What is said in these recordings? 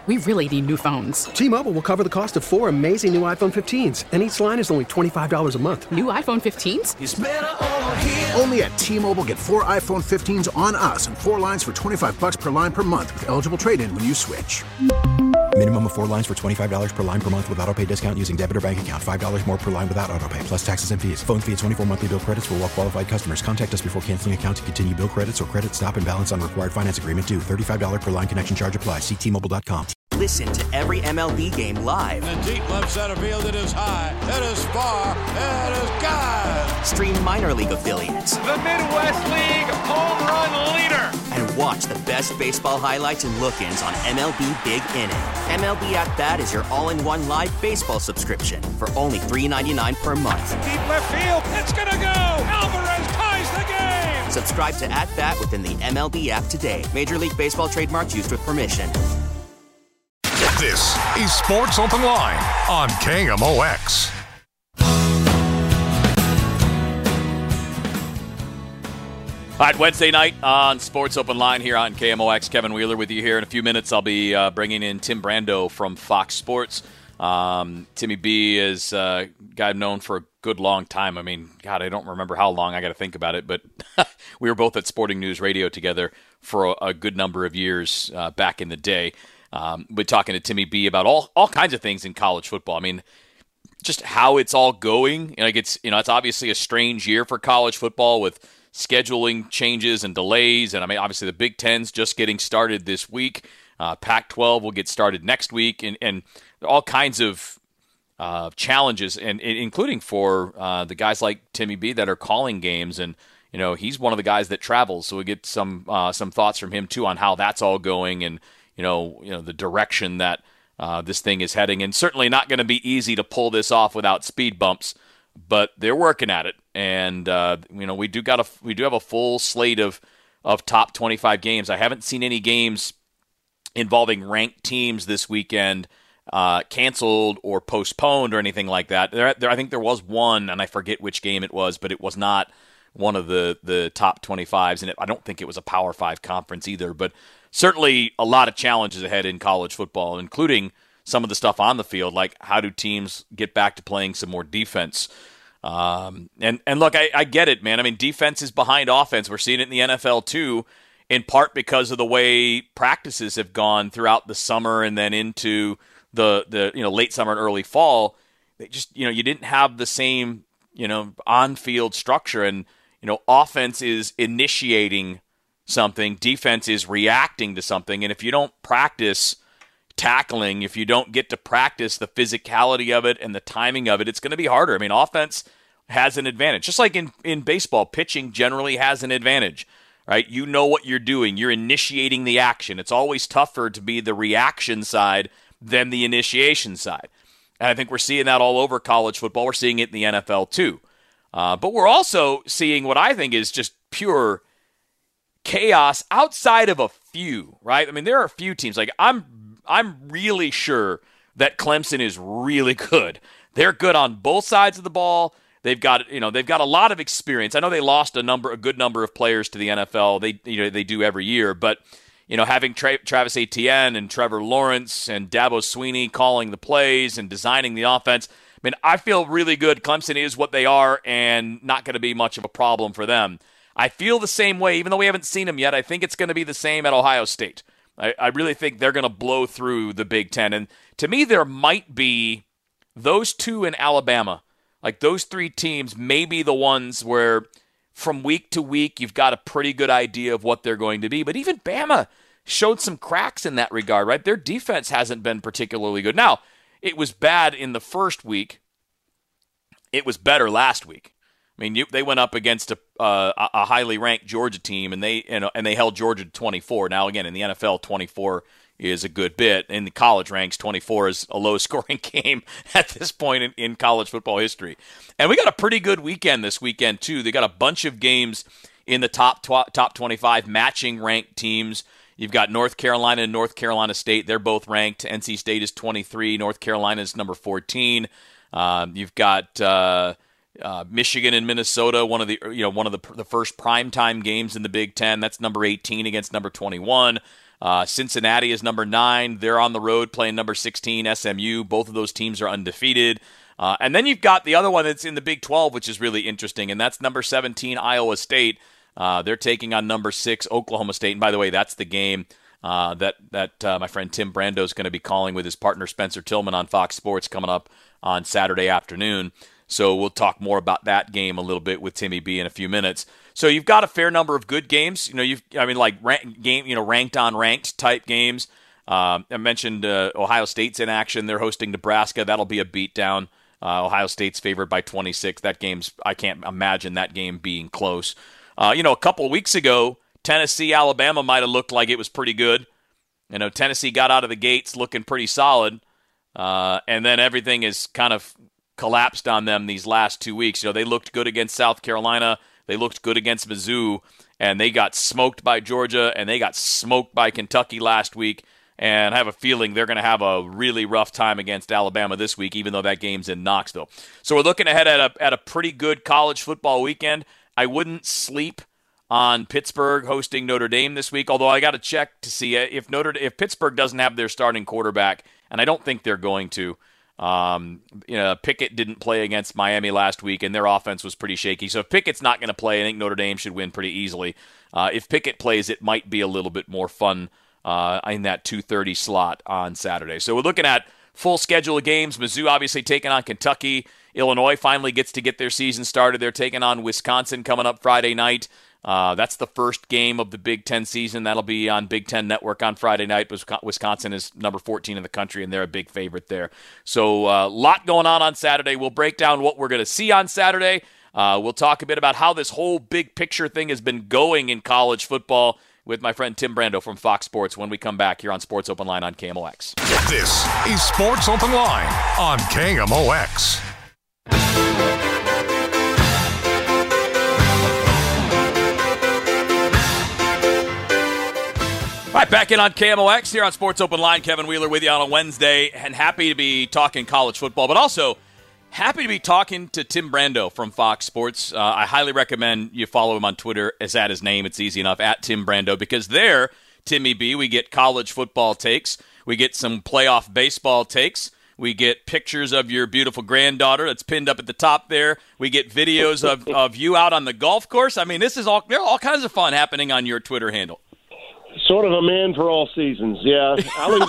We really need new phones. T-Mobile will cover the cost of 4 amazing new iPhone 15s, and each line is only $25 a month. New iPhone 15s? It's better over here. Only at T-Mobile, get 4 iPhone 15s on us and 4 lines for $25 per line per month with eligible trade-in when you switch. Minimum of 4 lines for $25 per line per month with autopay discount using debit or bank account. $5 more per line without autopay, plus taxes and fees. Phone fee at 24 monthly bill credits for well-qualified customers. Contact us before canceling account to continue bill credits or credit stop and balance on required finance agreement due. $35 per line connection charge applies. See T-Mobile.com. Listen to every MLB game live. In the deep left center field, it is high, it is far, it is gone. Stream minor league affiliates. The Midwest League home run leader. And watch the best baseball highlights and look-ins on MLB Big Inning. MLB At Bat is your all-in-one live baseball subscription for only $3.99 per month. Deep left field, it's gonna go. Alvarez ties the game. Subscribe to At Bat within the MLB app today. Major League Baseball trademarks used with permission. This is Sports Open Line on KMOX. All right, Wednesday night on Sports Open Line here on KMOX. Kevin Wheeler with you here. In a few minutes, I'll be bringing in Tim Brando from Fox Sports. Timmy B is a guy I've known for a good long time. I mean, God, I don't remember how long. I got to think about it. But we were both at Sporting News Radio together for a good number of years back in the day. We're talking to Timmy B about all kinds of things in college football. I mean, just how it's all going. Like it's obviously a strange year for college football with scheduling changes and delays. And I mean, obviously the Big Ten's just getting started this week. Pac-12 will get started next week, and all kinds of challenges, and including for the guys like Timmy B that are calling games. And he's one of the guys that travels, so we get some thoughts from him too on how that's all going, and the direction that this thing is heading. And certainly not going to be easy to pull this off without speed bumps, but they're working at it. And we do have a full slate of top 25 games. I haven't seen any games involving ranked teams this weekend canceled or postponed or anything like that. I think there was one, and I forget which game it was, but it was not one of the top 25s, and I don't think it was a Power 5 conference either. But certainly a lot of challenges ahead in college football, including some of the stuff on the field, like how do teams get back to playing some more defense? And look, I get it, man. I mean, defense is behind offense. We're seeing it in the NFL too, in part because of the way practices have gone throughout the summer and then into the late summer and early fall. They just, you didn't have the same, on-field structure, and, offense is initiating something, defense is reacting to something. And if you don't practice tackling, if you don't get to practice the physicality of it and the timing of it, it's going to be harder. I mean, offense has an advantage. Just like in baseball, pitching generally has an advantage, right? You know what you're doing. You're initiating the action. It's always tougher to be the reaction side than the initiation side. And I think we're seeing that all over college football. We're seeing it in the NFL too. But we're also seeing what I think is just pure chaos outside of a few, right? I mean, there are a few teams. Like I'm really sure that Clemson is really good. They're good on both sides of the ball. They've got a lot of experience. I know they lost a good number of players to the NFL. They do every year, but having Travis Etienne and Trevor Lawrence and Dabo Swinney calling the plays and designing the offense, I mean, I feel really good. Clemson is what they are and not going to be much of a problem for them. I feel the same way, even though we haven't seen them yet. I think it's going to be the same at Ohio State. I really think they're going to blow through the Big Ten. And to me, there might be those two in Alabama. Like those three teams may be the ones where from week to week you've got a pretty good idea of what they're going to be. But even Bama showed some cracks in that regard, right? Their defense hasn't been particularly good. Now, it was bad in the first week. It was better last week. I mean, they went up against a highly ranked Georgia team, and they held Georgia to 24. Now, again, in the NFL, 24 is a good bit. In the college ranks, 24 is a low-scoring game at this point in college football history. And we got a pretty good weekend this weekend, too. They got a bunch of games in the top 25 matching ranked teams. You've got North Carolina and North Carolina State. They're both ranked. NC State is 23. North Carolina is number 14. You've got Michigan and Minnesota, one of the first primetime games in the Big Ten. That's number 18 against number 21. Cincinnati is number 9. They're on the road playing number 16, SMU. Both of those teams are undefeated. And then you've got the other one that's in the Big 12, which is really interesting, and that's number 17, Iowa State. They're taking on number 6, Oklahoma State. And by the way, that's the game that my friend Tim Brando is going to be calling with his partner Spencer Tillman on Fox Sports coming up on Saturday afternoon. So we'll talk more about that game a little bit with Timmy B in a few minutes. So you've got a fair number of good games. Ranked on ranked type games. I mentioned Ohio State's in action. They're hosting Nebraska. That'll be a beatdown. Ohio State's favored by 26. I can't imagine that game being close. A couple of weeks ago, Tennessee, Alabama might have looked like it was pretty good. Tennessee got out of the gates looking pretty solid. And then everything is kind of collapsed on them these last 2 weeks. They looked good against South Carolina. They looked good against Mizzou. And they got smoked by Georgia. And they got smoked by Kentucky last week. And I have a feeling they're going to have a really rough time against Alabama this week, even though that game's in Knoxville. So we're looking ahead at a pretty good college football weekend. I wouldn't sleep on Pittsburgh hosting Notre Dame this week, although I got to check to see if Pittsburgh doesn't have their starting quarterback, and I don't think they're going to. Pickett didn't play against Miami last week, and their offense was pretty shaky. So if Pickett's not going to play, I think Notre Dame should win pretty easily. If Pickett plays, it might be a little bit more fun in that 2:30 slot on Saturday. So we're looking at full schedule of games. Mizzou obviously taking on Kentucky. Illinois finally gets to get their season started. They're taking on Wisconsin coming up Friday night. That's the first game of the Big Ten season. That'll be on Big Ten Network on Friday night. Wisconsin is number 14 in the country, and they're a big favorite there. So a lot going on Saturday. We'll break down what we're going to see on Saturday. We'll talk a bit about how this whole big picture thing has been going in college football with my friend Tim Brando from Fox Sports when we come back here on Sports Open Line on KMOX. This is Sports Open Line on KMOX. All right, back in on KMOX here on Sports Open Line. Kevin Wheeler with you on a Wednesday, and happy to be talking college football, but also happy to be talking to Tim Brando from Fox Sports. I highly recommend you follow him on Twitter. It's at his name. It's easy enough, at Tim Brando, because there, Timmy B, we get college football takes. We get some playoff baseball takes. We get pictures of your beautiful granddaughter that's pinned up at the top there. We get videos of you out on the golf course. I mean, there are all kinds of fun happening on your Twitter handle. Sort of a man for all seasons, yeah.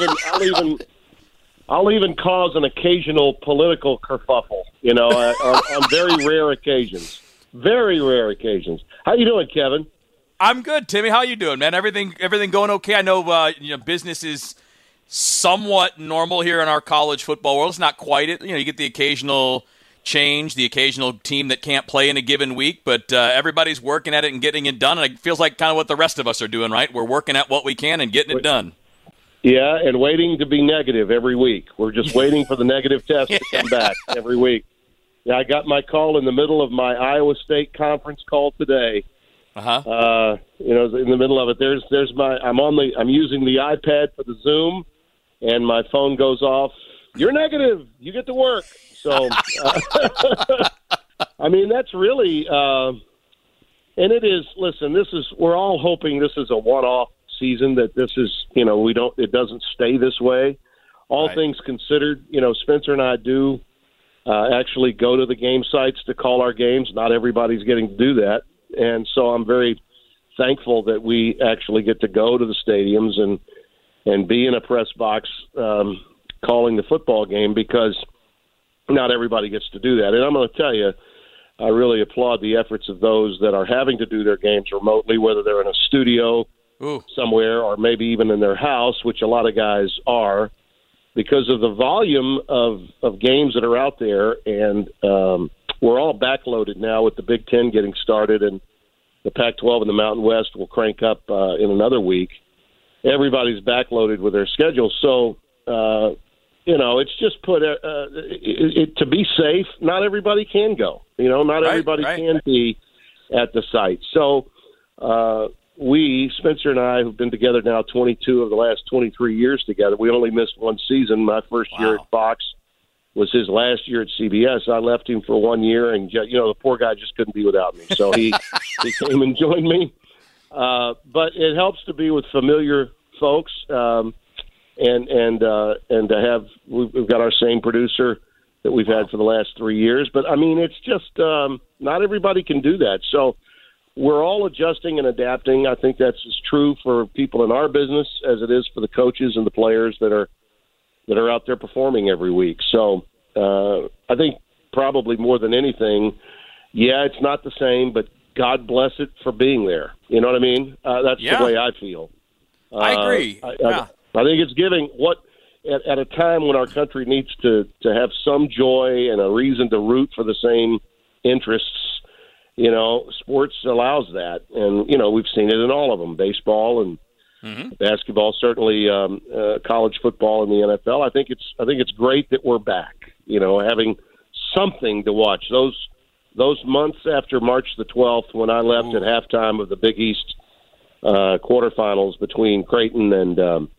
I'll even cause an occasional political kerfuffle, on very rare occasions. Very rare occasions. How you doing, Kevin? I'm good, Timmy. How you doing, man? Everything going okay? I know business is somewhat normal here in our college football world. It's not quite it. You get the occasional change, the occasional team that can't play in a given week, but everybody's working at it and getting it done, and it feels like kind of what the rest of us are doing, right? We're working at what we can and getting it done. Yeah, and waiting to be negative every week. We're just waiting for the negative test to come back every week. Yeah, I got my call in the middle of my Iowa State conference call today. In the middle of it, I'm using the iPad for the Zoom, and my phone goes off. You're negative. You get to work. So, that's really, and it is. Listen, we're all hoping this is a one-off season. That this is, it doesn't stay this way. All things considered, Spencer and I do actually go to the game sites to call our games. Not everybody's getting to do that, and so I'm very thankful that we actually get to go to the stadiums and be in a press box calling the football game, because not everybody gets to do that. And I'm going to tell you, I really applaud the efforts of those that are having to do their games remotely, whether they're in a studio somewhere or maybe even in their house, which a lot of guys are, because of the volume of games that are out there. And we're all backloaded now with the Big Ten getting started, and the Pac-12 and the Mountain West will crank up in another week. Everybody's backloaded with their schedule. So, it's just put to be safe. Not everybody can go. Not everybody can be at the site. So Spencer and I, who've been together now 22 of the last 23 years together, we only missed one season. My first year at Fox was his last year at CBS. I left him for 1 year, and the poor guy just couldn't be without me. So he came and joined me. But it helps to be with familiar folks, and to have we've got our same producer that we've had for the last 3 years. But I mean, it's just not everybody can do that. So we're all adjusting and adapting. I think that's as true for people in our business as it is for the coaches and the players that are out there performing every week. So I think probably more than anything, yeah, it's not the same, but God bless it for being there. You know what I mean? That's the way I feel. I agree. I think it's giving at a time when our country needs to have some joy and a reason to root for the same interests. You know, sports allows that, and you know we've seen it in all of them: baseball and basketball, certainly college football and the NFL. I think it's great that we're back. You know, having something to watch. Those months after March the 12th, when I left at halftime of the Big East quarterfinals between Creighton and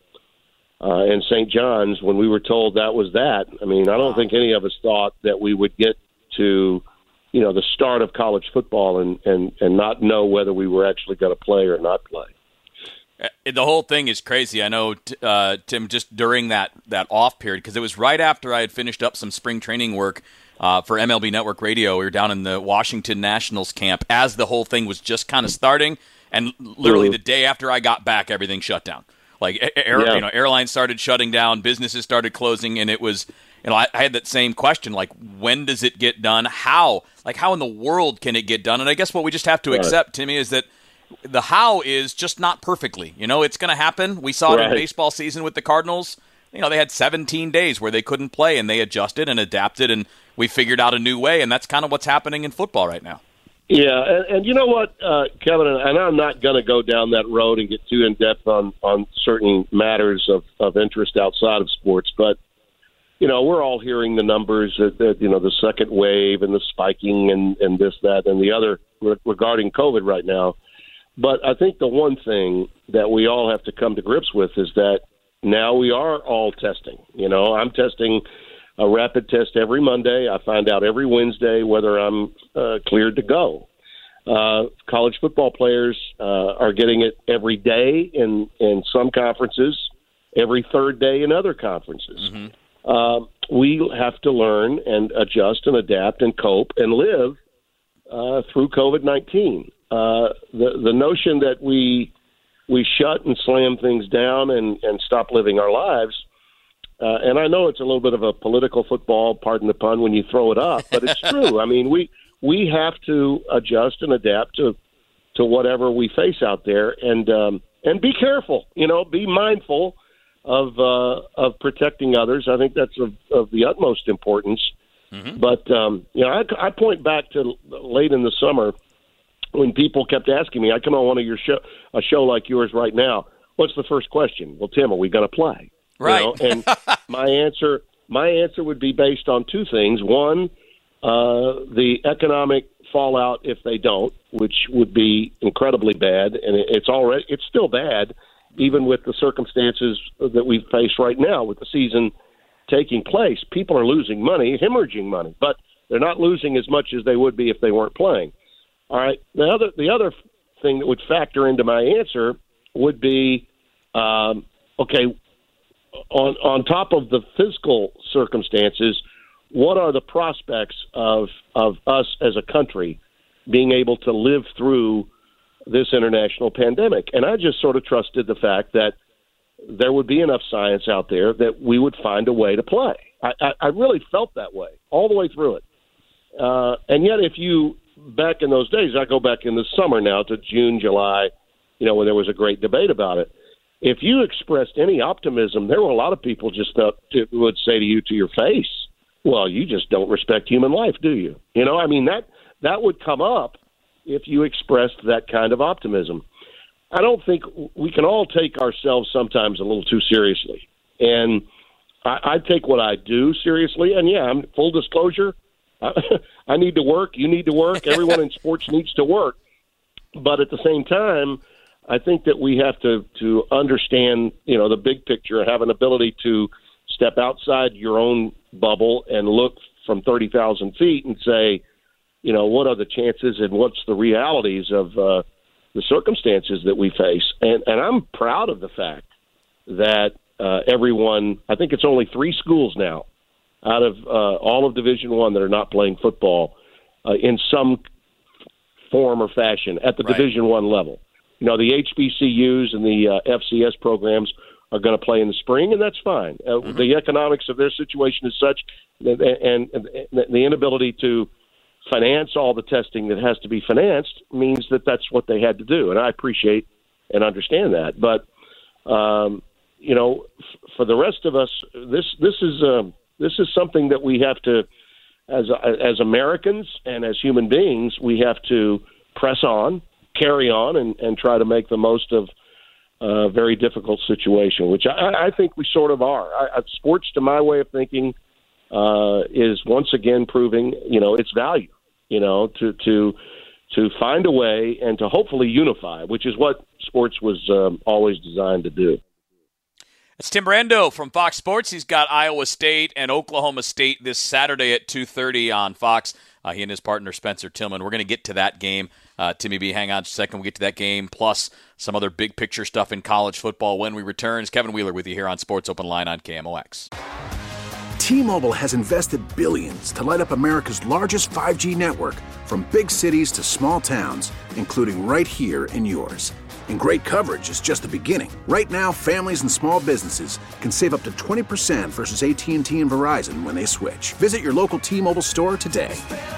St. John's, when we were told that was that. I mean, I don't think any of us thought that we would get to, you know, the start of college football and not know whether we were actually going to play or not play. The whole thing is crazy. I know, Tim, just during that off period, because it was right after I had finished up some spring training work for MLB Network Radio. We were down in the Washington Nationals camp as the whole thing was just kind of starting, and literally the day after I got back, everything shut down. Like airlines started shutting down, businesses started closing, and it was, you know, I had that same question, like, when does it get done? How in the world can it get done? And I guess what we just have to accept, Timmy, is that the how is just not perfectly. You know, it's going to happen. We saw it in baseball season with the Cardinals. You know, they had 17 days where they couldn't play, and they adjusted and adapted, and we figured out a new way, and that's kind of what's happening in football right now. Yeah, and you know what, Kevin, and I'm not going to go down that road and get too in-depth on certain matters of interest outside of sports, but, you know, we're all hearing the numbers that you know, the second wave and the spiking and this, that, and the other regarding COVID right now. But I think the one thing that we all have to come to grips with is that now we are all testing. You know, I'm testing a rapid test every Monday. I find out every Wednesday whether I'm cleared to go. College football players are getting it every day in some conferences, every third day in other conferences. We have to learn and adjust and adapt and cope and live through COVID-19. The notion that we shut and slam things down and stop living our lives. And I know it's a little bit of a political football, pardon the pun, when you throw it up, but it's true. I mean, we have to adjust and adapt to whatever we face out there, and be careful. You know, be mindful of protecting others. I think that's of the utmost importance. But you know, I point back to late in the summer when people kept asking me. I come on one of your a show like yours right now. What's the first question? Well, Tim, are we going to play? Right. You know, and my answer would be based on two things. One, the economic fallout if they don't, which would be incredibly bad, and it's still bad, even with the circumstances that we face right now with the season taking place. People are losing money, hemorrhaging money, but they're not losing as much as they would be if they weren't playing. All right. The other thing that would factor into my answer would be, okay, on top of the physical circumstances, what are the prospects of us as a country being able to live through this international pandemic? And I just sort of trusted the fact that there would be enough science out there that we would find a way to play. I really felt that way all the way through it. And yet, if you, back in those days, I go back in the summer now to June, July, you know, when there was a great debate about it. If you expressed any optimism, there were a lot of people just would say to you to your face, well, you just don't respect human life, do you? You know, I mean, that would come up if you expressed that kind of optimism. I don't think we can all take ourselves sometimes a little too seriously. And I take what I do seriously. And, yeah, I'm full disclosure, I need to work. You need to work. Everyone in sports needs to work. But at the same time, I think that we have to understand, you know, the big picture and have an ability to step outside your own bubble and look from 30,000 feet and say, you know, what are the chances and what's the realities of the circumstances that we face? And I'm proud of the fact that everyone, I think it's only 3 schools now out of all of Division I that are not playing football in some form or fashion at the Division I level. You know, the HBCUs and the FCS programs are going to play in the spring, and that's fine. The economics of their situation is such, and the inability to finance all the testing that has to be financed means that that's what they had to do, and I appreciate and understand that. But you know, for the rest of us, this is something that we have to, as Americans and as human beings, we have to press on, carry on, and try to make the most of a very difficult situation, which I think we sort of are. Sports, to my way of thinking, is once again proving, you know, its value, you know, to find a way and to hopefully unify, which is what sports was always designed to do. It's Tim Brando from Fox Sports. He's got Iowa State and Oklahoma State this Saturday at 2:30 on Fox. He and his partner Spencer Tillman. We're going to get to that game. Timmy B, hang on a second. We'll get to that game, plus some other big picture stuff in college football when we return. It's Kevin Wheeler with you here on Sports Open Line on KMOX. T-Mobile has invested billions to light up America's largest 5G network, from big cities to small towns, including right here in yours. And great coverage is just the beginning. Right now, families and small businesses can save up to 20% versus AT&T and Verizon when they switch. Visit your local T-Mobile store today.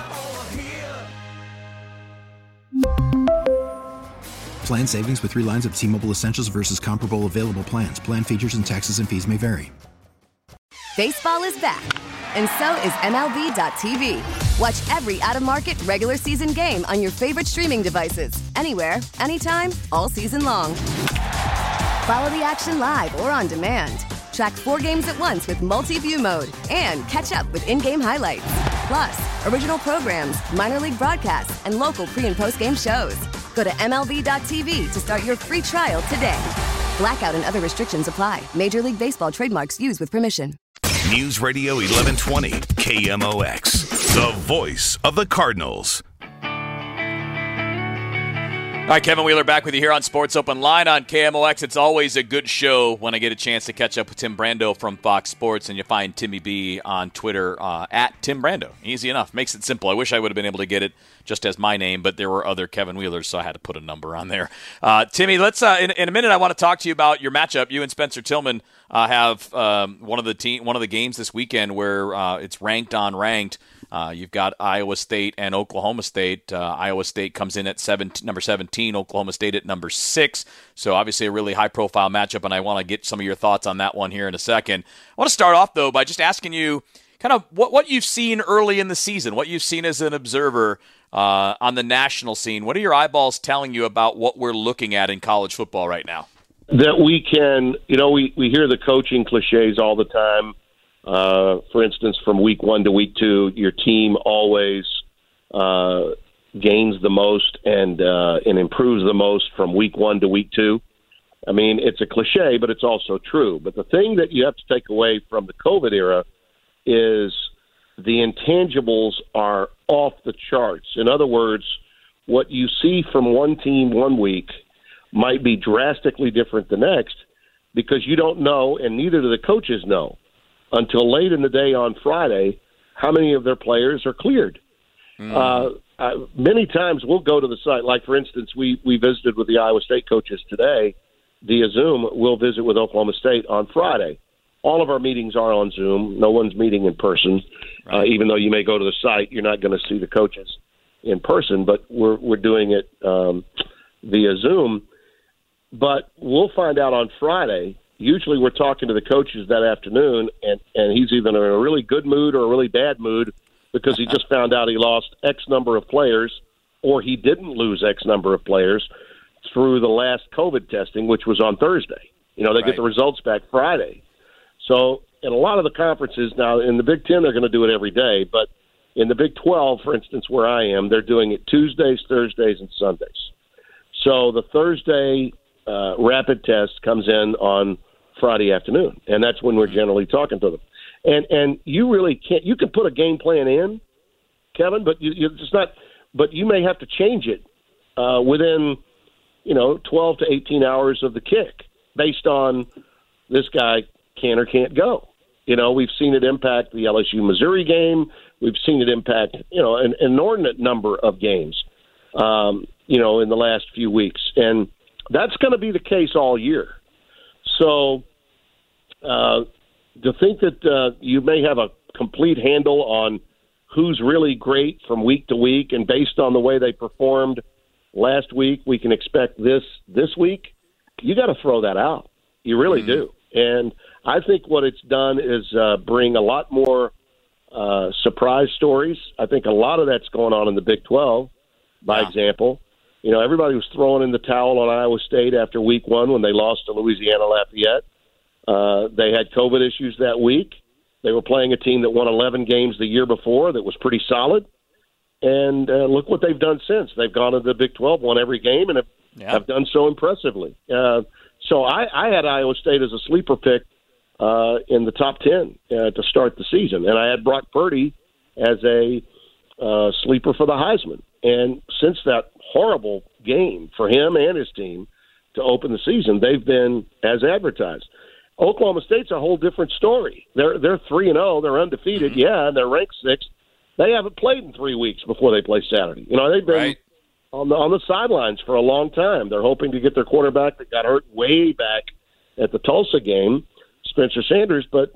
Plan savings with 3 lines of T-Mobile Essentials versus comparable available plans. Plan features and taxes and fees may vary. Baseball is back, and so is MLB.tv. Watch every out-of-market regular season game on your favorite streaming devices, anywhere, anytime, all season long. Follow the action live or on demand. Track 4 games at once with multi-view mode and catch up with in-game highlights. Plus, original programs, minor league broadcasts, and local pre- and post-game shows. Go to MLB.tv to start your free trial today. Blackout and other restrictions apply. Major League Baseball trademarks used with permission. News Radio 1120, KMOX, the voice of the Cardinals. All right, Kevin Wheeler back with you here on Sports Open Line on KMOX. It's always a good show when I get a chance to catch up with Tim Brando from Fox Sports, and you find Timmy B on Twitter at Tim Brando. Easy enough. Makes it simple. I wish I would have been able to get it just as my name, but there were other Kevin Wheelers, so I had to put a number on there. Timmy, let's in a minute I want to talk to you about your matchup. You and Spencer Tillman have one of the games this weekend where it's ranked on ranked. You've got Iowa State and Oklahoma State. Iowa State comes in at number 17, Oklahoma State at number 6. So obviously a really high-profile matchup, and I want to get some of your thoughts on that one here in a second. I want to start off, though, by just asking you kind of what you've seen early in the season, what you've seen as an observer on the national scene. What are your eyeballs telling you about what we're looking at in college football right now? That we can, you know, we hear the coaching cliches all the time. For instance, from week 1 to week 2, your team always gains the most and improves the most from week 1 to week 2. I mean, it's a cliche, but it's also true. But the thing that you have to take away from the COVID era is the intangibles are off the charts. In other words, what you see from one team 1 week might be drastically different the next, because you don't know, and neither do the coaches know, until late in the day on Friday, how many of their players are cleared. Many times we'll go to the site. Like, for instance, we visited with the Iowa State coaches today via Zoom. We'll visit with Oklahoma State on Friday. All of our meetings are on Zoom. No one's meeting in person. Right. Even though you may go to the site, you're not going to see the coaches in person, but we're doing it via Zoom. But we'll find out on Friday. Usually we're talking to the coaches that afternoon, and he's either in a really good mood or a really bad mood because he just found out he lost X number of players, or he didn't lose X number of players through the last COVID testing, which was on Thursday. You know, they get the results back Friday. So in a lot of the conferences now, in the Big Ten, they're going to do it every day. But in the Big 12, for instance, where I am, they're doing it Tuesdays, Thursdays, and Sundays. So the Thursday rapid test comes in on Friday afternoon, and that's when we're generally talking to them. And you really can't. You can put a game plan in, Kevin, but you just not. But you may have to change it within 12 to 18 hours of the kick, based on this guy can or can't go. We've seen it impact the LSU-Missouri game. We've seen it impact, an inordinate number of games, in the last few weeks. And that's going to be the case all year. So to think that you may have a complete handle on who's really great from week to week, and based on the way they performed last week, we can expect this week, you got to throw that out. You really do. And I think what it's done is bring a lot more surprise stories. I think a lot of that's going on in the Big 12, by example. Everybody was throwing in the towel on Iowa State after week 1 when they lost to Louisiana Lafayette. They had COVID issues that week. They were playing a team that won 11 games the year before that was pretty solid. And look what they've done since. They've gone into the Big 12, won every game, and have done so impressively. So I had Iowa State as a sleeper pick in the top 10 to start the season. And I had Brock Purdy as a sleeper for the Heisman. And since that horrible game for him and his team to open the season, they've been as advertised. Oklahoma State's a whole different story. They're 3-0. They're undefeated. Yeah, and they're ranked 6th. They haven't played in 3 weeks before they play Saturday. They've been on the sidelines for a long time. They're hoping to get their quarterback that got hurt way back at the Tulsa game, Spencer Sanders. But,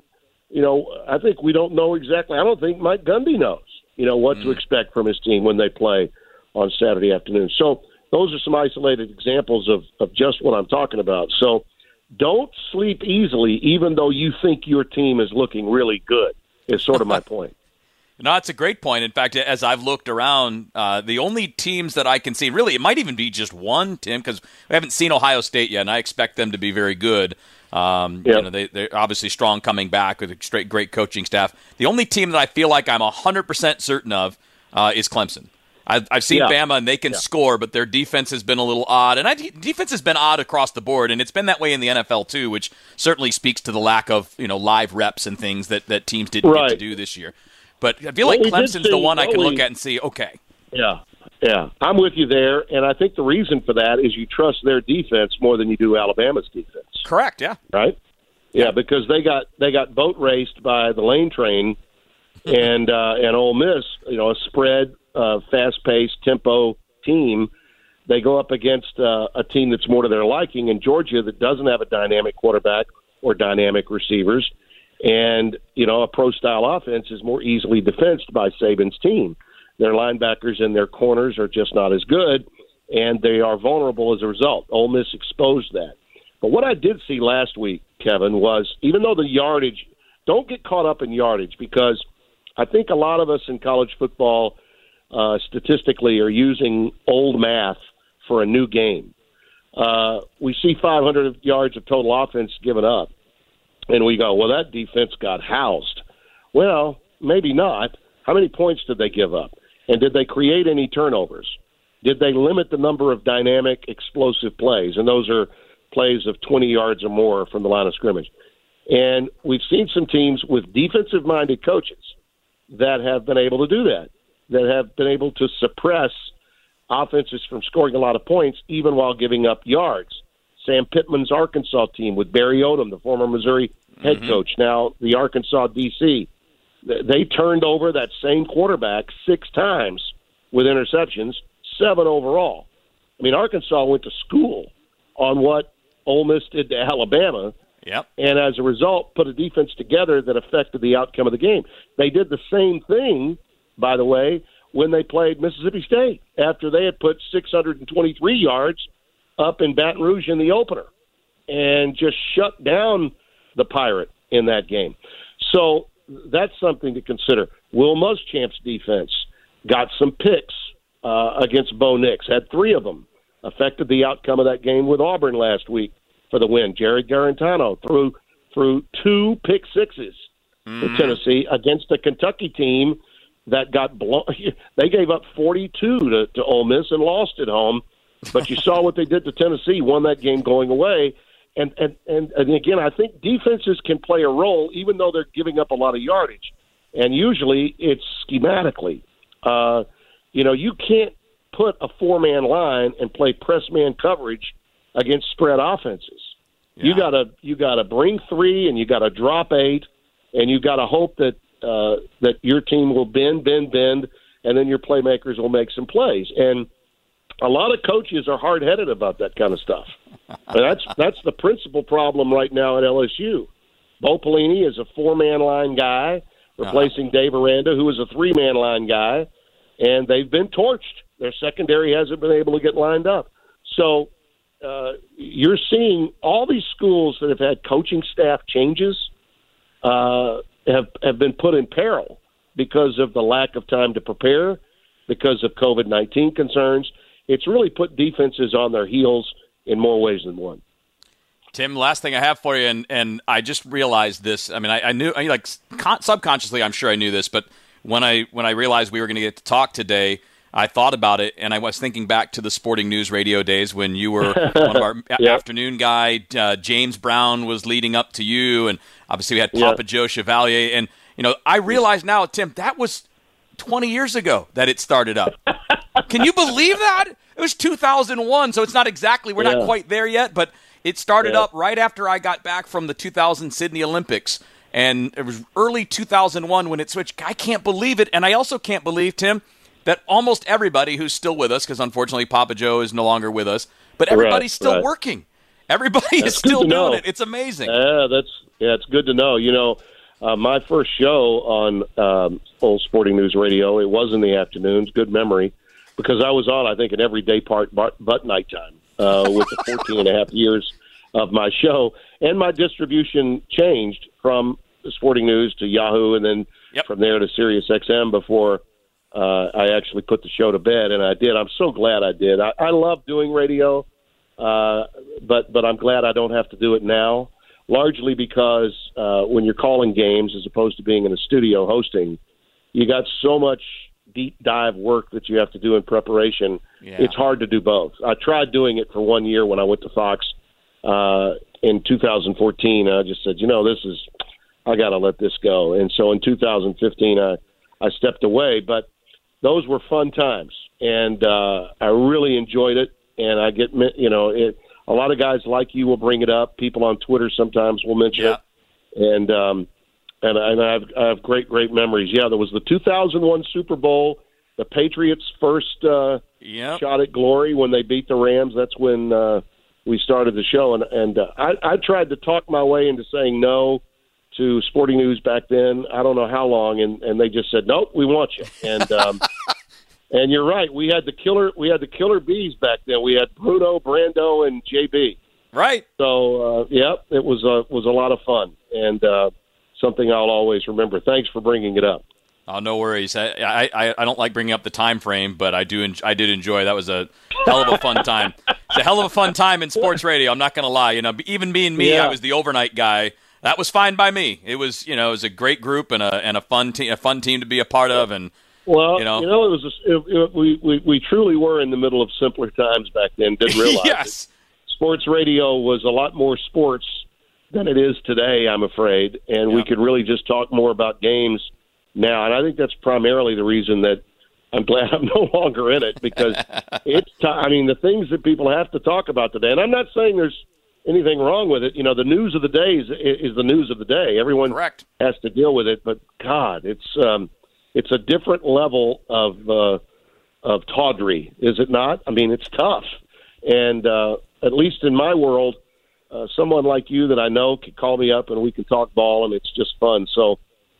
I think we don't know exactly. I don't think Mike Gundy knows, what to expect from his team when they play on Saturday afternoon. So those are some isolated examples of just what I'm talking about. So don't sleep easily, even though you think your team is looking really good, is sort of my point. No, it's a great point. In fact, as I've looked around, the only teams that I can see, really, it might even be just one, Tim, because we haven't seen Ohio State yet, and I expect them to be very good. They're obviously strong coming back with a great coaching staff. The only team that I feel like I'm 100% certain of is Clemson. I've seen Bama, and they can score, but their defense has been a little odd. And defense has been odd across the board, and it's been that way in the NFL too, which certainly speaks to the lack of live reps and things that teams didn't get to do this year. But I feel like Clemson's the one I can look at and see, okay. Yeah, I'm with you there, and I think the reason for that is you trust their defense more than you do Alabama's defense. Correct, yeah. Right? Yeah, because they got boat raced by the Lane Train and Ole Miss, a spread, fast-paced, tempo team. They go up against a team that's more to their liking in Georgia that doesn't have a dynamic quarterback or dynamic receivers. And, a pro-style offense is more easily defensed by Saban's team. Their linebackers and their corners are just not as good, and they are vulnerable as a result. Ole Miss exposed that. But what I did see last week, Kevin, was even though the yardage – don't get caught up in yardage, because I think a lot of us in college football statistically are using old math for a new game. We see 500 yards of total offense given up. And we go, well, that defense got housed. Well, maybe not. How many points did they give up? And did they create any turnovers? Did they limit the number of dynamic, explosive plays? And those are plays of 20 yards or more from the line of scrimmage. And we've seen some teams with defensive-minded coaches that have been able to do that have been able to suppress offenses from scoring a lot of points even while giving up yards. Sam Pittman's Arkansas team with Barry Odom, the former Missouri head coach, now the Arkansas DC. They turned over that same quarterback 6 times with interceptions, 7 overall. I mean, Arkansas went to school on what Ole Miss did to Alabama, and as a result put a defense together that affected the outcome of the game. They did the same thing, by the way, when they played Mississippi State after they had put 623 yards up in Baton Rouge in the opener and just shut down the Pirate in that game. So that's something to consider. Will Muschamp's defense got some picks against Bo Nix, had 3 of them, affected the outcome of that game with Auburn last week for the win. Jared Garantano threw 2 pick sixes for Tennessee against a Kentucky team that got blown. They gave up 42 to Ole Miss and lost at home. But you saw what they did to Tennessee, won that game going away. And again, I think defenses can play a role even though they're giving up a lot of yardage. And usually it's schematically. You can't put a 4-man line and play press man coverage against spread offenses. You gotta bring 3 and you gotta drop 8, and you gotta hope that that your team will bend, and then your playmakers will make some plays. And a lot of coaches are hard-headed about that kind of stuff. And that's the principal problem right now at LSU. Bo Pelini is a 4-man line guy, replacing Dave Aranda, who is a 3-man line guy, and they've been torched. Their secondary hasn't been able to get lined up. So you're seeing all these schools that have had coaching staff changes have been put in peril because of the lack of time to prepare, because of COVID-19 concerns. It's really put defenses on their heels in more ways than one. Tim, last thing I have for you, and I just realized this. I mean, I knew, like subconsciously, I'm sure I knew this, but when I realized we were going to get to talk today, I thought about it, and I was thinking back to the Sporting News Radio days when you were one of our afternoon guy. James Brown was leading up to you, and obviously we had Papa Joe Chevalier. And, I realize now, Tim, that was 20 years ago that it started up. Can you believe that? It was 2001, so it's not exactly, we're not quite there yet, but it started up right after I got back from the 2000 Sydney Olympics, and it was early 2001 when it switched. I can't believe it, and I also can't believe, Tim, that almost everybody who's still with us, because unfortunately Papa Joe is no longer with us, but everybody's still working. Everybody is still doing it. It's amazing. It's good to know. My first show on old Sporting News Radio, it was in the afternoons, good memory, because I was on, I think, an every day part but nighttime with the 14 and a half years of my show. And my distribution changed from the Sporting News to Yahoo, and then from there to Sirius XM before I actually put the show to bed, and I did. I'm so glad I did. I love doing radio, but I'm glad I don't have to do it now, largely because when you're calling games as opposed to being in a studio hosting, you got so much deep dive work that you have to do in preparation. It's hard to do both. I tried doing it for 1 year when I went to Fox in 2014. I just said, I got to let this go. And so in 2015, I stepped away, but those were fun times, and I really enjoyed it. And I get, a lot of guys like you will bring it up. People on Twitter sometimes will mention it, and I have great memories. Yeah, there was the 2001 Super Bowl, the Patriots' first shot at glory when they beat the Rams. That's when we started the show, and I tried to talk my way into saying no to Sporting News back then. I don't know how long, and they just said, nope, we want you. And and you're right, we had the killer bees back then. We had Bruno, Brando, and JB. Right. So it was a lot of fun, and something I'll always remember. Thanks for bringing it up. Oh, no worries. I don't like bringing up the time frame, but I did enjoy. That was a hell of a fun time. It's a hell of a fun time in sports radio. I'm not going to lie. Even being me, I was the overnight guy. That was fine by me. It was, it was a great group and a fun team to be a part of. And it was we truly were in the middle of simpler times back then. Didn't realize yes. Sports radio was a lot more sports than it is today, I'm afraid, and we could really just talk more about games now. And I think that's primarily the reason that I'm glad I'm no longer in it, because the things that people have to talk about today, and I'm not saying there's anything wrong with it. The news of the day is the news of the day. Everyone has to deal with it, but God, it's a different level of tawdry, is it not? I mean, it's tough, and at least in my world, someone like you that I know can call me up and we can talk ball, and it's just fun. So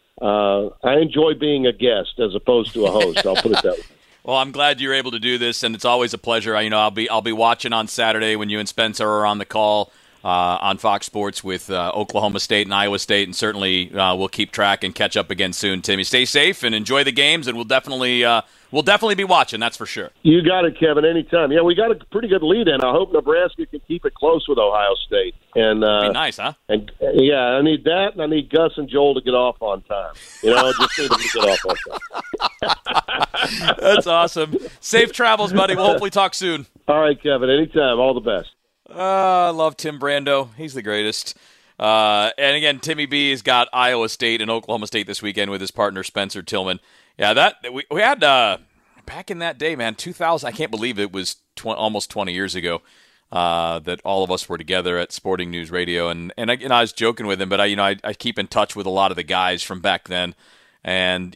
I enjoy being a guest as opposed to a host. I'll put it that way. Well, I'm glad you're able to do this, and it's always a pleasure. I'll be watching on Saturday when you and Spencer are on the call on Fox Sports with Oklahoma State and Iowa State, and certainly we'll keep track and catch up again soon. Timmy, stay safe and enjoy the games, and we'll definitely be watching. That's for sure. You got it, Kevin. Anytime. Yeah, we got a pretty good lead in. I hope Nebraska can keep it close with Ohio State. And be nice, huh? And I need that, and I need Gus and Joel to get off on time. Just need them to get off on time. That's awesome. Safe travels, buddy. We'll hopefully talk soon. All right, Kevin. Anytime. All the best. I love Tim Brando. He's the greatest. And again, Timmy B has got Iowa State and Oklahoma State this weekend with his partner Spencer Tillman. Yeah, that we had back in that day, man. 2000. I can't believe it was almost 20 years ago. that all of us were together at Sporting News Radio, and I was joking with him, but I keep in touch with a lot of the guys from back then, and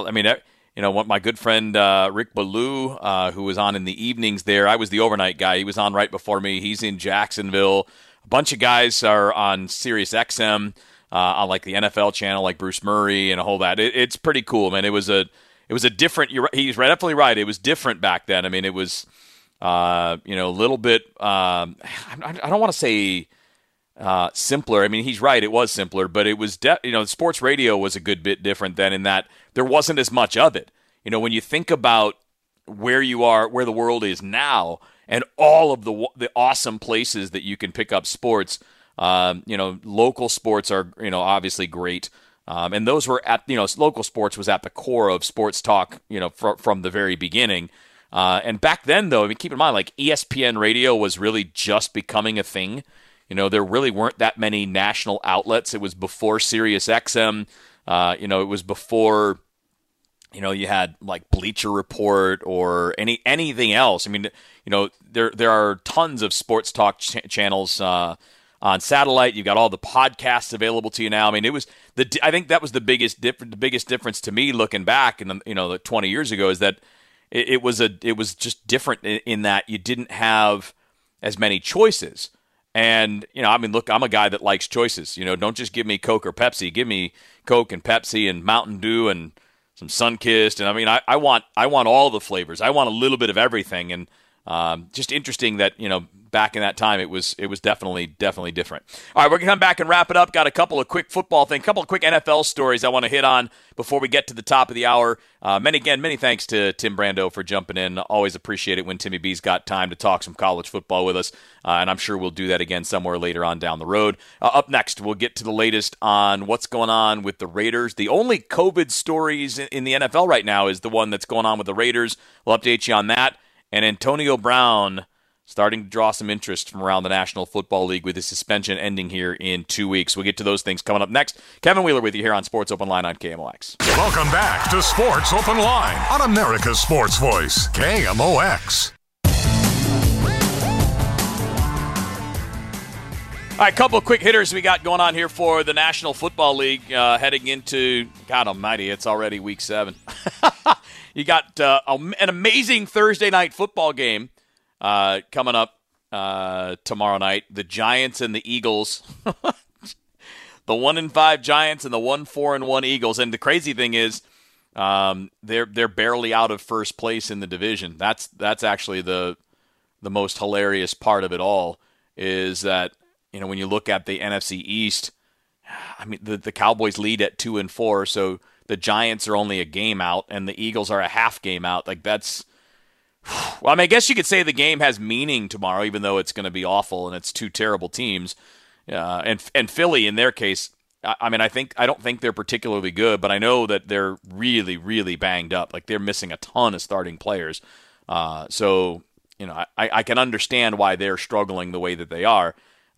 my good friend Rick Ballou, who was on in the evenings there. I was the overnight guy. He was on right before me. He's in Jacksonville. A bunch of guys are on Sirius XM, on like the NFL channel, like Bruce Murray and a whole that. It's pretty cool, man. It was a different. He's definitely right. It was different back then. I mean, it was a little bit. I don't want to say simpler. I mean, he's right. It was simpler, but it was sports radio was a good bit different then in that there wasn't as much of it. When you think about where you are, where the world is now, and all of the awesome places that you can pick up sports, local sports are obviously great, and those were at local sports was at the core of sports talk from the very beginning. And back then, though, I mean, keep in mind, like ESPN radio was really just becoming a thing. There really weren't that many national outlets. It was before Sirius XM. It was before, you had like Bleacher Report or anything else. I mean, there are tons of sports talk channels on satellite. You've got all the podcasts available to you now. I mean, I think that was the biggest difference to me looking back, and 20 years ago, is that it was just different in that you didn't have as many choices. And, look, I'm a guy that likes choices. Don't just give me Coke or Pepsi. Give me Coke and Pepsi and Mountain Dew and some Sunkist. And, I want all the flavors. I want a little bit of everything. And just interesting that, back in that time, it was definitely different. All right, we're going to come back and wrap it up. Got a couple of quick football things, a couple of quick NFL stories I want to hit on before we get to the top of the hour. Many thanks to Tim Brando for jumping in. Always appreciate it when Timmy B's got time to talk some college football with us, and I'm sure we'll do that again somewhere later on down the road. Up next, we'll get to the latest on what's going on with the Raiders. The only COVID stories in the NFL right now is the one that's going on with the Raiders. We'll update you on that. And Antonio Brown starting to draw some interest from around the National Football League with his suspension ending here in 2 weeks. We'll get to those things coming up next. Kevin Wheeler with you here on Sports Open Line on KMOX. Welcome back to Sports Open Line on America's Sports Voice, KMOX. All right, a couple of quick hitters we got going on here for the National Football League heading into, God almighty, it's already week 7. You got an amazing Thursday night football game coming up tomorrow night. The Giants and the Eagles. The 1-5 Giants and the 1-4-1 Eagles. And the crazy thing is, they're barely out of first place in the division. That's actually the most hilarious part of it all, is that when you look at the NFC East, I mean the Cowboys lead at 2-4, so the Giants are only a game out, and the Eagles are a half game out. Like that's. Well, I mean, I guess you could say the game has meaning tomorrow, even though it's going to be awful and it's two terrible teams. And Philly, in their case, I don't think they're particularly good, but I know that they're really, really banged up. Like they're missing a ton of starting players. So I can understand why they're struggling the way that they are.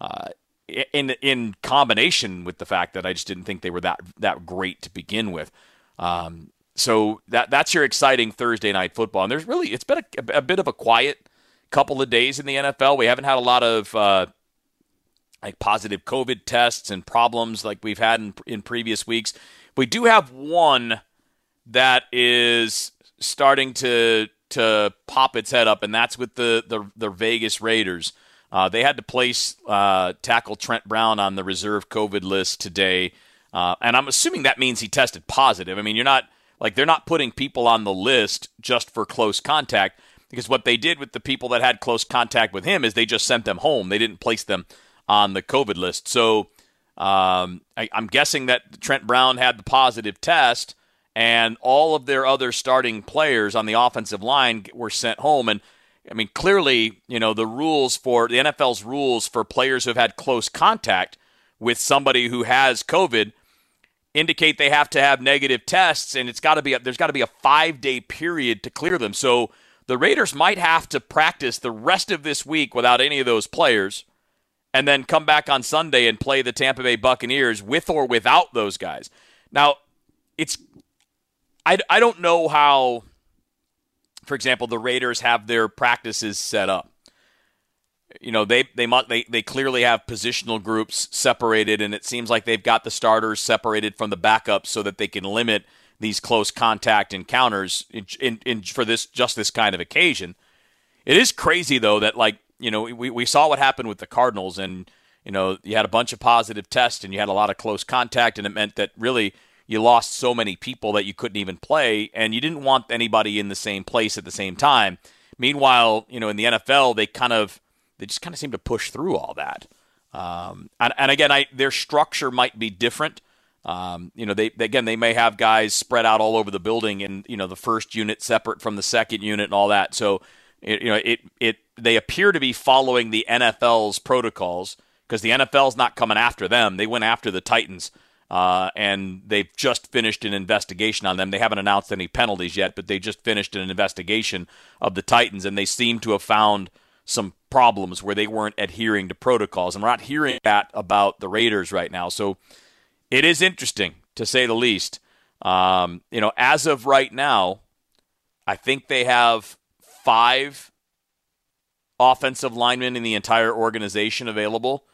In combination with the fact that I just didn't think they were that great to begin with. So that's your exciting Thursday night football. And it's been a bit of a quiet couple of days in the NFL. We haven't had a lot of positive COVID tests and problems like we've had in previous weeks. We do have one that is starting to pop its head up, and that's with the Vegas Raiders. They had to place tackle Trent Brown on the reserve COVID list today, and I'm assuming that means he tested positive. I mean, they're not putting people on the list just for close contact, because what they did with the people that had close contact with him is they just sent them home. They didn't place them on the COVID list. So I'm guessing that Trent Brown had the positive test, and all of their other starting players on the offensive line were sent home. And I mean, clearly, the NFL's rules for players who have had close contact with somebody who has COVID indicate they have to have negative tests, and there's got to be a 5-day period to clear them. So the Raiders might have to practice the rest of this week without any of those players, and then come back on Sunday and play the Tampa Bay Buccaneers with or without those guys. Now, I don't know how, for example, the Raiders have their practices set up. they clearly have positional groups separated, and it seems like they've got the starters separated from the backups so that they can limit these close contact encounters for this kind of occasion. It is crazy though that we saw what happened with the Cardinals, and you had a bunch of positive tests and you had a lot of close contact, and it meant that really you lost so many people that you couldn't even play, and you didn't want anybody in the same place at the same time. Meanwhile, in the NFL, they just kind of seem to push through all that. And again, their structure might be different. They may have guys spread out all over the building, and the first unit separate from the second unit and all that. So they appear to be following the NFL's protocols, because the NFL's not coming after them. They went after the Titans, and they've just finished an investigation on them. They haven't announced any penalties yet, but they just finished an investigation of the Titans, and they seem to have found some problems where they weren't adhering to protocols. And we're not hearing that about the Raiders right now. So it is interesting, to say the least. As of right now, I think they have 5 offensive linemen in the entire organization available.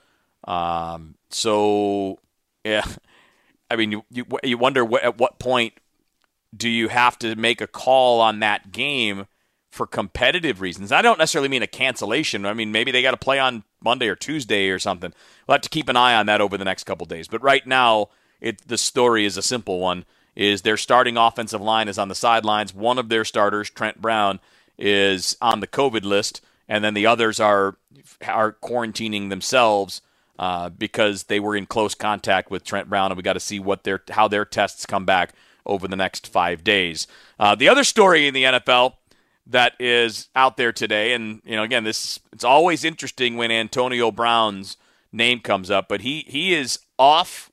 So, yeah, I mean, you wonder at what point do you have to make a call on that game for competitive reasons. I don't necessarily mean a cancellation. I mean, maybe they got to play on Monday or Tuesday or something. We'll have to keep an eye on that over the next couple of days. But right now, the story is a simple one, is their starting offensive line is on the sidelines. One of their starters, Trent Brown, is on the COVID list, and then the others are quarantining themselves because they were in close contact with Trent Brown, and we got to see how their tests come back over the next 5 days. The other story in the NFL that is out there today, and again, it's always interesting when Antonio Brown's name comes up, but he is off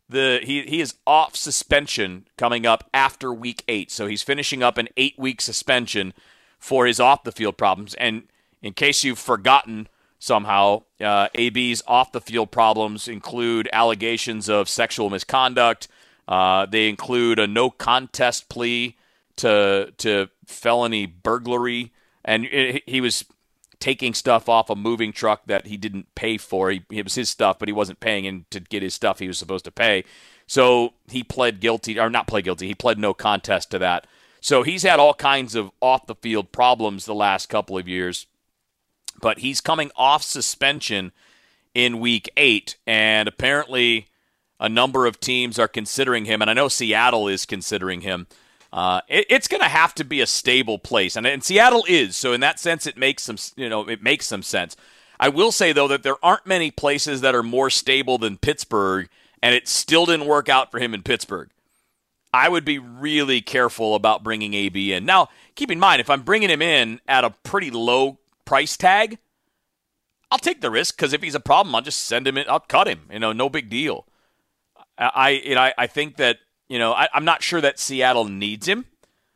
he is off suspension coming up after week 8, so he's finishing up an 8-week suspension for his off the field problems. And in case you've forgotten somehow, AB's off the field problems include allegations of sexual misconduct. They include a no contest plea to felony burglary, and he was taking stuff off a moving truck that he didn't pay for. It was his stuff, but he wasn't paying in to get his stuff he was supposed to pay. So he pled guilty, or not pled guilty, he pled no contest to that. So he's had all kinds of off-the-field problems the last couple of years, but he's coming off suspension in Week 8, and apparently a number of teams are considering him, and I know Seattle is considering him. It's going to have to be a stable place, and Seattle is. So in that sense, it makes some sense. I will say though that there aren't many places that are more stable than Pittsburgh, and it still didn't work out for him in Pittsburgh. I would be really careful about bringing AB in. Now, keep in mind, if I'm bringing him in at a pretty low price tag, I'll take the risk, because if he's a problem, I'll just send him in. I'll cut him. No big deal. I think that. I'm not sure that Seattle needs him.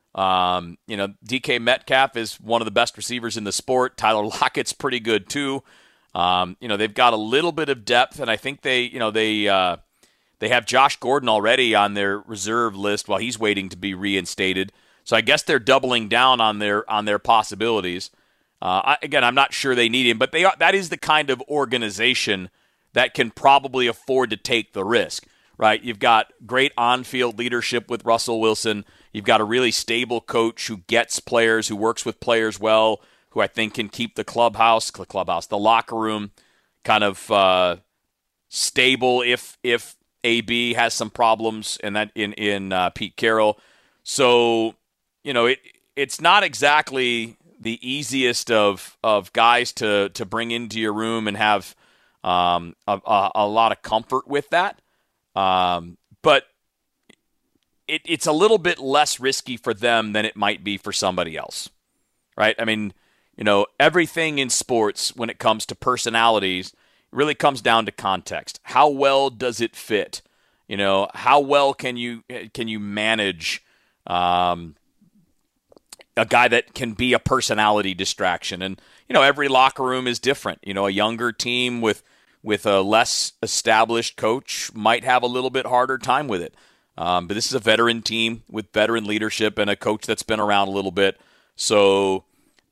DK Metcalf is one of the best receivers in the sport. Tyler Lockett's pretty good too. They've got a little bit of depth, and I think they have Josh Gordon already on their reserve list while he's waiting to be reinstated. So I guess they're doubling down on their possibilities. I'm not sure they need him, but that is the kind of organization that can probably afford to take the risk. Right, you've got great on-field leadership with Russell Wilson. You've got a really stable coach who gets players, who works with players well, who I think can keep the locker room kind of stable if AB has some problems, and that in Pete Carroll. So it's not exactly the easiest of guys to bring into your room and have a lot of comfort with that. But it's a little bit less risky for them than it might be for somebody else, right? I mean, everything in sports when it comes to personalities really comes down to context. How well does it fit? How well can you manage a guy that can be a personality distraction? And every locker room is different. A younger team with a less established coach might have a little bit harder time with it. But this is a veteran team with veteran leadership and a coach that's been around a little bit. So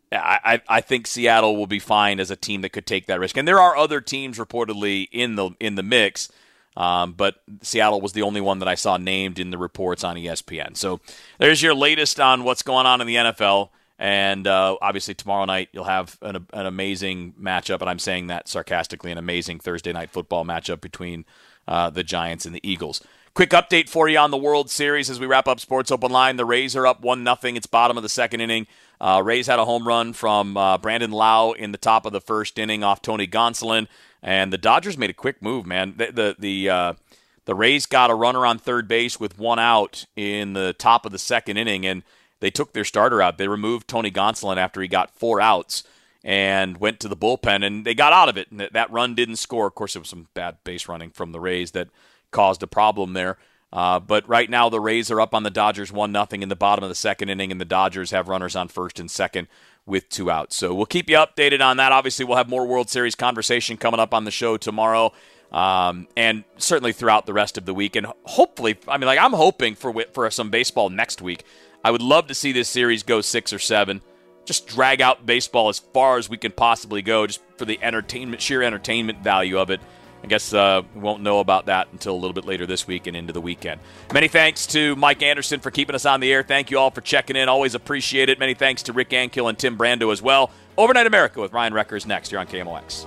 I think Seattle will be fine as a team that could take that risk. And there are other teams reportedly in the mix, but Seattle was the only one that I saw named in the reports on ESPN. So there's your latest on what's going on in the NFL. And obviously tomorrow night you'll have an amazing matchup, and I'm saying that sarcastically, an amazing Thursday night football matchup between the Giants and the Eagles. Quick update for you on the World Series as we wrap up Sports Open Line. The Rays are up 1-0. It's bottom of the second inning. Rays had a home run from Brandon Lau in the top of the first inning off Tony Gonsolin, and the Dodgers made a quick move, man. The Rays got a runner on third base with one out in the top of the second inning, and they took their starter out. They removed Tony Gonsolin after he got 4 outs and went to the bullpen, and they got out of it. And that run didn't score. Of course, it was some bad base running from the Rays that caused a problem there. But right now the Rays are up on the Dodgers 1-0 in the bottom of the second inning, and the Dodgers have runners on first and second with 2 outs. So we'll keep you updated on that. Obviously, we'll have more World Series conversation coming up on the show tomorrow, and certainly throughout the rest of the week. And hopefully, I'm hoping for some baseball next week. I would love to see this series go 6 or 7. Just drag out baseball as far as we can possibly go, just for the sheer entertainment value of it. I guess we won't know about that until a little bit later this week and into the weekend. Many thanks to Mike Anderson for keeping us on the air. Thank you all for checking in. Always appreciate it. Many thanks to Rick Ankiel and Tim Brando as well. Overnight America with Ryan Reckers next here on KMOX.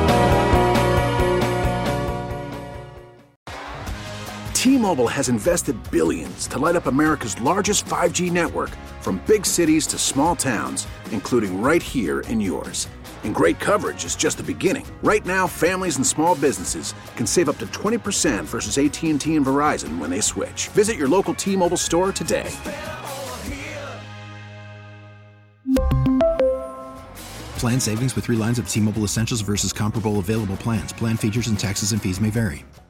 T-Mobile has invested billions to light up America's largest 5G network, from big cities to small towns, including right here in yours. And great coverage is just the beginning. Right now, families and small businesses can save up to 20% versus AT&T and Verizon when they switch. Visit your local T-Mobile store today. Plan savings with 3 lines of T-Mobile Essentials versus comparable available plans. Plan features and taxes and fees may vary.